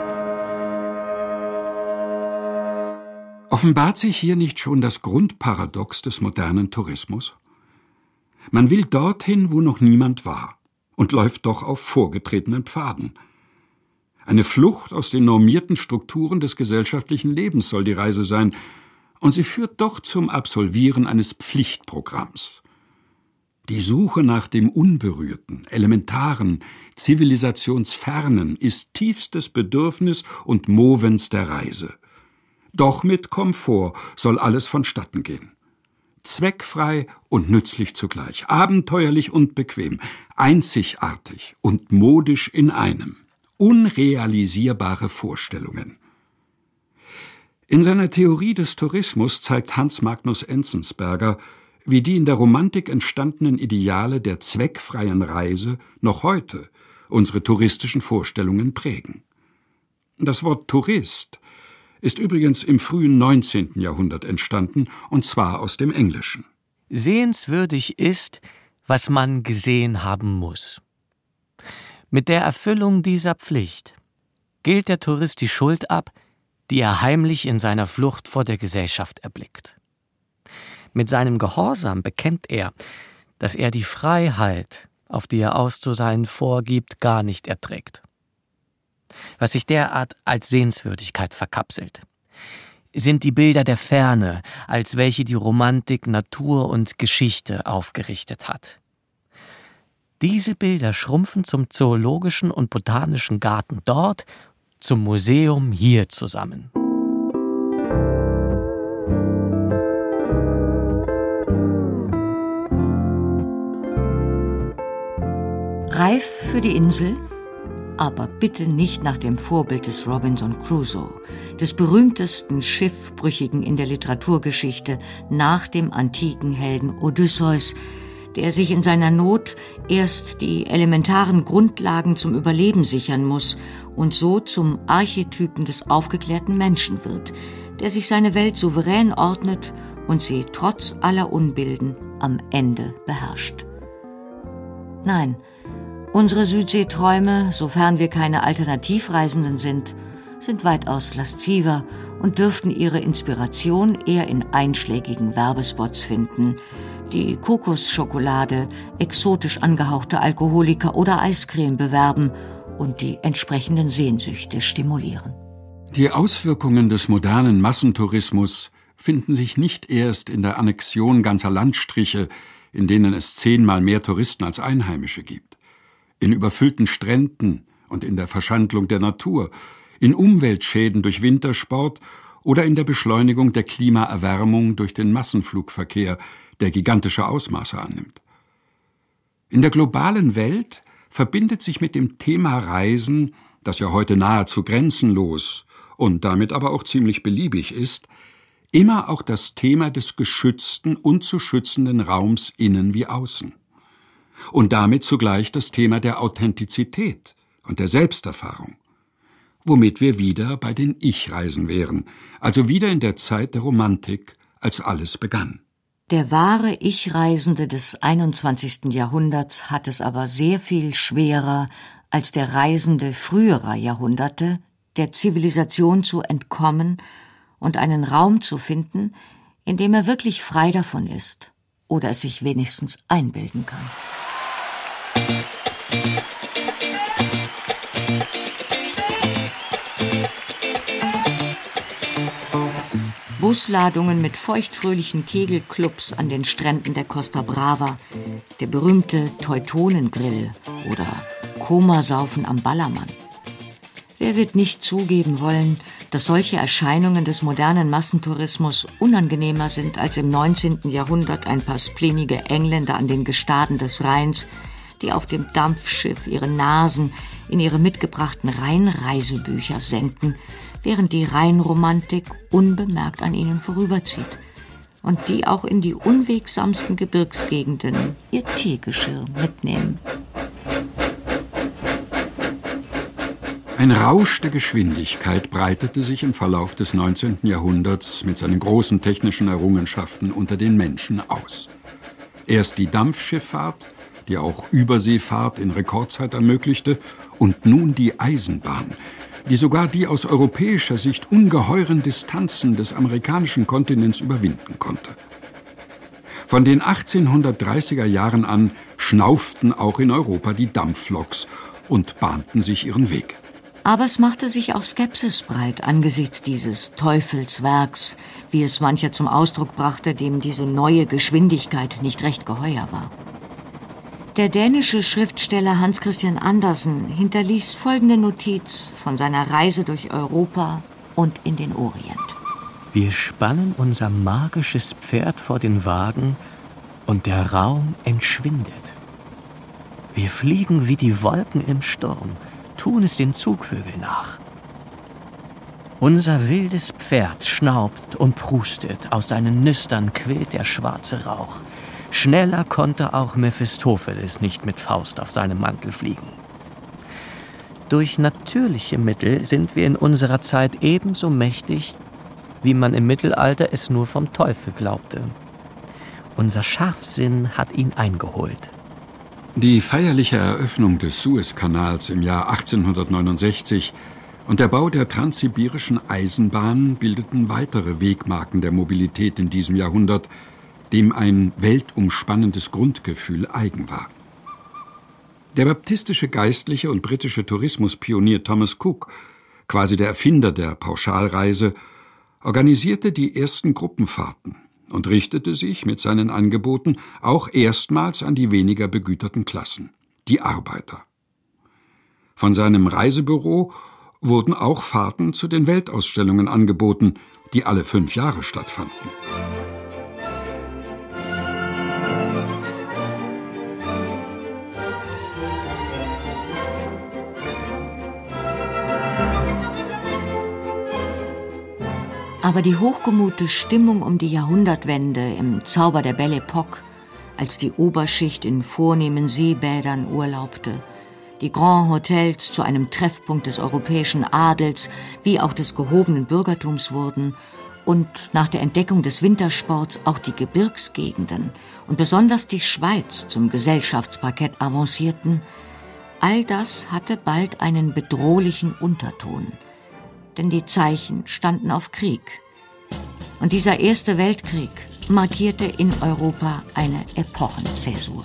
Offenbart sich hier nicht schon das Grundparadox des modernen Tourismus? Man will dorthin, wo noch niemand war, und läuft doch auf vorgetretenen Pfaden. Eine Flucht aus den normierten Strukturen des gesellschaftlichen Lebens soll die Reise sein, und sie führt doch zum Absolvieren eines Pflichtprogramms. Die Suche nach dem Unberührten, Elementaren, Zivilisationsfernen ist tiefstes Bedürfnis und Movens der Reise. Doch mit Komfort soll alles vonstatten gehen. Zweckfrei und nützlich zugleich, abenteuerlich und bequem, einzigartig und modisch in einem. Unrealisierbare Vorstellungen. In seiner Theorie des Tourismus zeigt Hans Magnus Enzensberger, wie die in der Romantik entstandenen Ideale der zweckfreien Reise noch heute unsere touristischen Vorstellungen prägen. Das Wort Tourist ist übrigens im frühen 19. Jahrhundert entstanden, und zwar aus dem Englischen. Sehenswürdig ist, was man gesehen haben muss. Mit der Erfüllung dieser Pflicht gilt der Tourist die Schuld ab, die er heimlich in seiner Flucht vor der Gesellschaft erblickt. Mit seinem Gehorsam bekennt er, dass er die Freiheit, auf die er aus zu sein vorgibt, gar nicht erträgt. Was sich derart als Sehenswürdigkeit verkapselt, sind die Bilder der Ferne, als welche die Romantik Natur und Geschichte aufgerichtet hat. Diese Bilder schrumpfen zum zoologischen und botanischen Garten dort, zum Museum hier zusammen. Reif für die Insel? Aber bitte nicht nach dem Vorbild des Robinson Crusoe, des berühmtesten Schiffbrüchigen in der Literaturgeschichte nach dem antiken Helden Odysseus, der sich in seiner Not erst die elementaren Grundlagen zum Überleben sichern muss und so zum Archetypen des aufgeklärten Menschen wird, der sich seine Welt souverän ordnet und sie trotz aller Unbilden am Ende beherrscht. Nein, unsere Südseeträume, sofern wir keine Alternativreisenden sind weitaus lasziver und dürften ihre Inspiration eher in einschlägigen Werbespots finden, die Kokosschokolade, exotisch angehauchte Alkoholiker oder Eiscreme bewerben und die entsprechenden Sehnsüchte stimulieren. Die Auswirkungen des modernen Massentourismus finden sich nicht erst in der Annexion ganzer Landstriche, in denen es 10-mal mehr Touristen als Einheimische gibt, in überfüllten Stränden und in der Verschandlung der Natur, in Umweltschäden durch Wintersport oder in der Beschleunigung der Klimaerwärmung durch den Massenflugverkehr, der gigantische Ausmaße annimmt. In der globalen Welt verbindet sich mit dem Thema Reisen, das ja heute nahezu grenzenlos und damit aber auch ziemlich beliebig ist, immer auch das Thema des geschützten und zu schützenden Raums innen wie außen. Und damit zugleich das Thema der Authentizität und der Selbsterfahrung, womit wir wieder bei den Ich-Reisen wären, also wieder in der Zeit der Romantik, als alles begann. Der wahre Ich-Reisende des 21. Jahrhunderts hat es aber sehr viel schwerer als der Reisende früherer Jahrhunderte, der Zivilisation zu entkommen und einen Raum zu finden, in dem er wirklich frei davon ist oder es sich wenigstens einbilden kann. Busladungen mit feuchtfröhlichen Kegelclubs an den Stränden der Costa Brava, der berühmte Teutonengrill oder Komasaufen am Ballermann. Wer wird nicht zugeben wollen, dass solche Erscheinungen des modernen Massentourismus unangenehmer sind als im 19. Jahrhundert ein paar splinige Engländer an den Gestaden des Rheins, die auf dem Dampfschiff ihre Nasen in ihre mitgebrachten Rheinreisebücher senken, während die Rheinromantik unbemerkt an ihnen vorüberzieht und die auch in die unwegsamsten Gebirgsgegenden ihr Teegeschirr mitnehmen. Ein Rausch der Geschwindigkeit breitete sich im Verlauf des 19. Jahrhunderts mit seinen großen technischen Errungenschaften unter den Menschen aus. Erst die Dampfschifffahrt, die auch Überseefahrt in Rekordzeit ermöglichte, und nun die Eisenbahn, die sogar die aus europäischer Sicht ungeheuren Distanzen des amerikanischen Kontinents überwinden konnte. Von den 1830er Jahren an schnauften auch in Europa die Dampfloks und bahnten sich ihren Weg. Aber es machte sich auch Skepsis breit angesichts dieses Teufelswerks, wie es mancher zum Ausdruck brachte, dem diese neue Geschwindigkeit nicht recht geheuer war. Der dänische Schriftsteller Hans Christian Andersen hinterließ folgende Notiz von seiner Reise durch Europa und in den Orient. Wir spannen unser magisches Pferd vor den Wagen und der Raum entschwindet. Wir fliegen wie die Wolken im Sturm, tun es den Zugvögeln nach. Unser wildes Pferd schnaubt und prustet, aus seinen Nüstern quillt der schwarze Rauch. Schneller konnte auch Mephistopheles nicht mit Faust auf seinem Mantel fliegen. Durch natürliche Mittel sind wir in unserer Zeit ebenso mächtig, wie man im Mittelalter es nur vom Teufel glaubte. Unser Scharfsinn hat ihn eingeholt. Die feierliche Eröffnung des Suezkanals im Jahr 1869 und der Bau der transsibirischen Eisenbahn bildeten weitere Wegmarken der Mobilität in diesem Jahrhundert, dem ein weltumspannendes Grundgefühl eigen war. Der baptistische Geistliche und britische Tourismuspionier Thomas Cook, quasi der Erfinder der Pauschalreise, organisierte die ersten Gruppenfahrten und richtete sich mit seinen Angeboten auch erstmals an die weniger begüterten Klassen, die Arbeiter. Von seinem Reisebüro wurden auch Fahrten zu den Weltausstellungen angeboten, die alle 5 Jahre stattfanden. Aber die hochgemute Stimmung um die Jahrhundertwende im Zauber der Belle Époque, als die Oberschicht in vornehmen Seebädern urlaubte, die Grand Hotels zu einem Treffpunkt des europäischen Adels wie auch des gehobenen Bürgertums wurden und nach der Entdeckung des Wintersports auch die Gebirgsgegenden und besonders die Schweiz zum Gesellschaftsparkett avancierten, all das hatte bald einen bedrohlichen Unterton, denn die Zeichen standen auf Krieg. Und dieser Erste Weltkrieg markierte in Europa eine Epochenzäsur.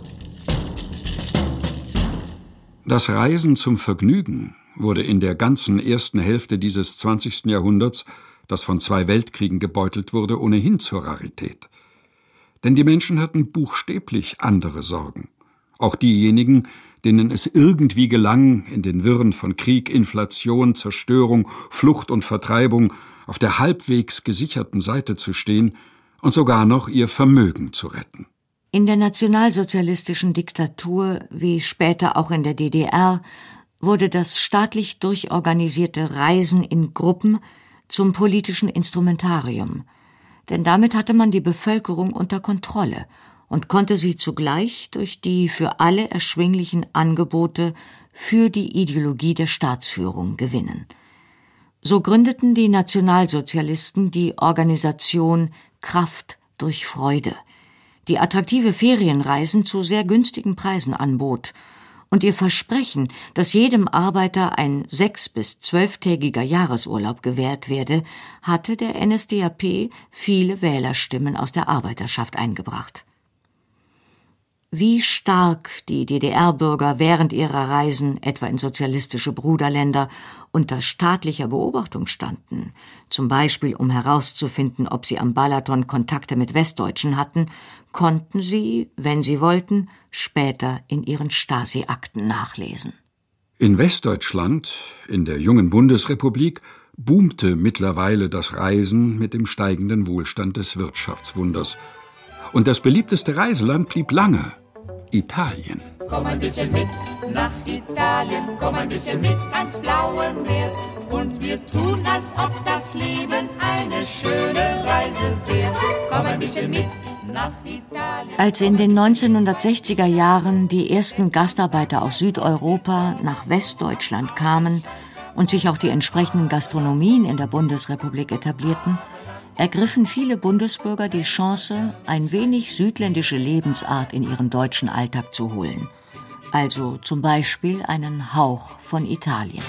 Das Reisen zum Vergnügen wurde in der ganzen ersten Hälfte dieses 20. Jahrhunderts, das von 2 Weltkriegen gebeutelt wurde, ohnehin zur Rarität. Denn die Menschen hatten buchstäblich andere Sorgen. Auch diejenigen, denen es irgendwie gelang, in den Wirren von Krieg, Inflation, Zerstörung, Flucht und Vertreibung auf der halbwegs gesicherten Seite zu stehen und sogar noch ihr Vermögen zu retten. In der nationalsozialistischen Diktatur, wie später auch in der DDR, wurde das staatlich durchorganisierte Reisen in Gruppen zum politischen Instrumentarium. Denn damit hatte man die Bevölkerung unter Kontrolle und konnte sie zugleich durch die für alle erschwinglichen Angebote für die Ideologie der Staatsführung gewinnen. So gründeten die Nationalsozialisten die Organisation Kraft durch Freude, die attraktive Ferienreisen zu sehr günstigen Preisen anbot und ihr Versprechen, dass jedem Arbeiter ein 6- bis 12-tägiger Jahresurlaub gewährt werde, hatte der NSDAP viele Wählerstimmen aus der Arbeiterschaft eingebracht. Wie stark die DDR-Bürger während ihrer Reisen, etwa in sozialistische Bruderländer, unter staatlicher Beobachtung standen, zum Beispiel um herauszufinden, ob sie am Balaton Kontakte mit Westdeutschen hatten, konnten sie, wenn sie wollten, später in ihren Stasi-Akten nachlesen. In Westdeutschland, in der jungen Bundesrepublik, boomte mittlerweile das Reisen mit dem steigenden Wohlstand des Wirtschaftswunders. Und das beliebteste Reiseland blieb lange Italien. Komm ein bisschen mit nach Italien, komm ein bisschen mit ans blaue Meer. Und wir tun, als ob das Leben eine schöne Reise wäre. Komm ein bisschen mit nach Italien. Als in den 1960er Jahren die ersten Gastarbeiter aus Südeuropa nach Westdeutschland kamen und sich auch die entsprechenden Gastronomien in der Bundesrepublik etablierten, ergriffen viele Bundesbürger die Chance, ein wenig südländische Lebensart in ihren deutschen Alltag zu holen. Also zum Beispiel einen Hauch von Italien.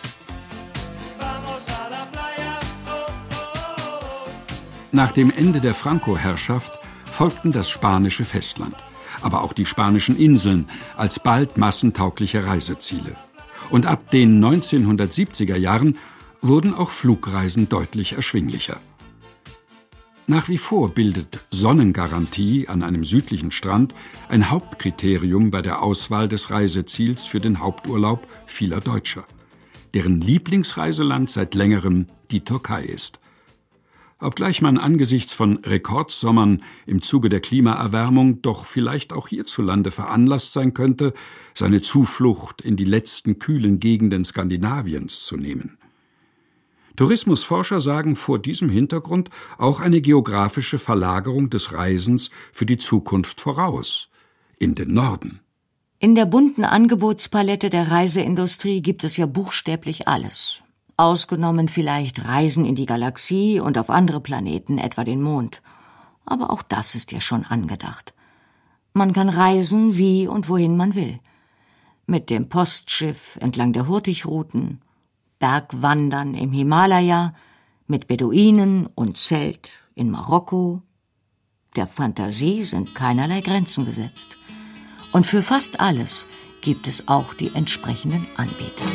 Nach dem Ende der Franco-Herrschaft folgten das spanische Festland, aber auch die spanischen Inseln als bald massentaugliche Reiseziele. Und ab den 1970er Jahren wurden auch Flugreisen deutlich erschwinglicher. Nach wie vor bildet Sonnengarantie an einem südlichen Strand ein Hauptkriterium bei der Auswahl des Reiseziels für den Haupturlaub vieler Deutscher, deren Lieblingsreiseland seit längerem die Türkei ist. Obgleich man angesichts von Rekordsommern im Zuge der Klimaerwärmung doch vielleicht auch hierzulande veranlasst sein könnte, seine Zuflucht in die letzten kühlen Gegenden Skandinaviens zu nehmen. Tourismusforscher sagen vor diesem Hintergrund auch eine geografische Verlagerung des Reisens für die Zukunft voraus, in den Norden. In der bunten Angebotspalette der Reiseindustrie gibt es ja buchstäblich alles. Ausgenommen vielleicht Reisen in die Galaxie und auf andere Planeten, etwa den Mond. Aber auch das ist ja schon angedacht. Man kann reisen, wie und wohin man will. Mit dem Postschiff entlang der Hurtigrouten, Bergwandern im Himalaya, mit Beduinen und Zelt in Marokko. Der Fantasie sind keinerlei Grenzen gesetzt. Und für fast alles gibt es auch die entsprechenden Anbieter.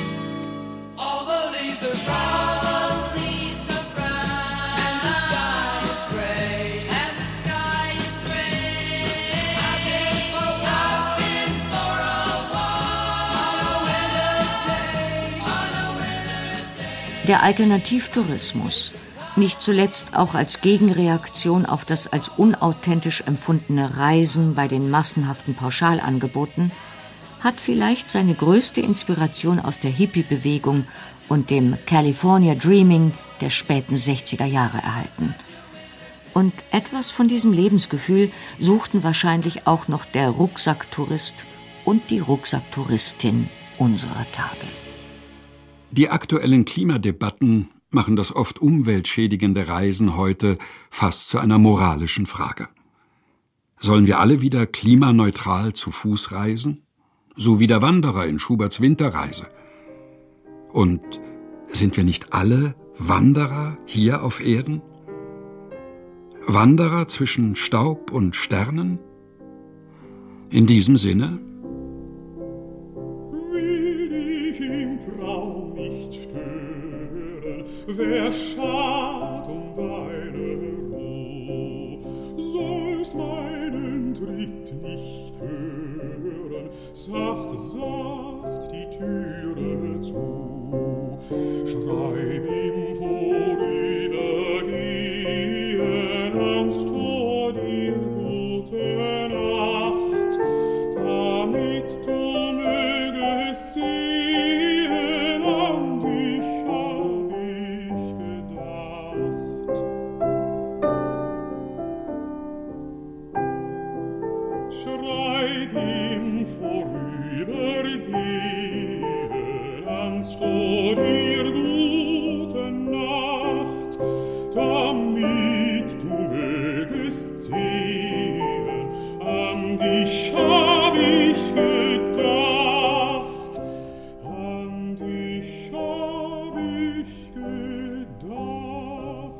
Der Alternativtourismus, nicht zuletzt auch als Gegenreaktion auf das als unauthentisch empfundene Reisen bei den massenhaften Pauschalangeboten, hat vielleicht seine größte Inspiration aus der Hippie-Bewegung und dem California Dreaming der späten 60er Jahre erhalten. Und etwas von diesem Lebensgefühl suchten wahrscheinlich auch noch der Rucksacktourist und die Rucksacktouristin unserer Tage. Die aktuellen Klimadebatten machen das oft umweltschädigende Reisen heute fast zu einer moralischen Frage. Sollen wir alle wieder klimaneutral zu Fuß reisen? So wie der Wanderer in Schuberts Winterreise. Und sind wir nicht alle Wanderer hier auf Erden? Wanderer zwischen Staub und Sternen? In diesem Sinne: Will ich im Traum nicht stören, wer schad um deine Ruh, sollst meinen Tritt nicht hören, sacht, sacht die Türe zu, schreib ihm vorübergehen ans Tor die gute Nacht, damit du mögest sehen, an dich hab ich gedacht. Schreib ihm vorübergehen ans Tor die gute Nacht, damit du mögest sehen, an dich hab ich gedacht, an dich hab ich gedacht.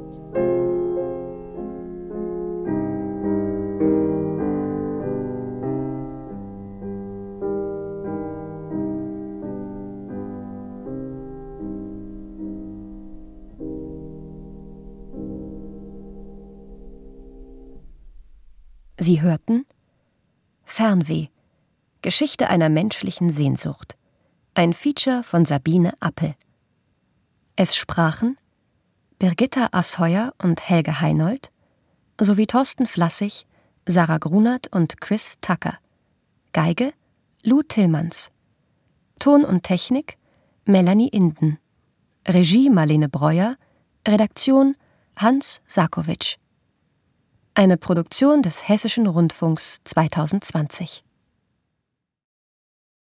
Sie hörten Fernweh – Geschichte einer menschlichen Sehnsucht. Ein Feature von Sabine Appel. Es sprachen Birgitta Asheuer und Helge Heinold sowie Thorsten Flassig, Sarah Grunert und Chris Tucker. Geige Lou Tillmanns. Ton und Technik Melanie Inden. Regie Marlene Breuer. Redaktion Hans Sarkowitsch. Eine Produktion des Hessischen Rundfunks 2020.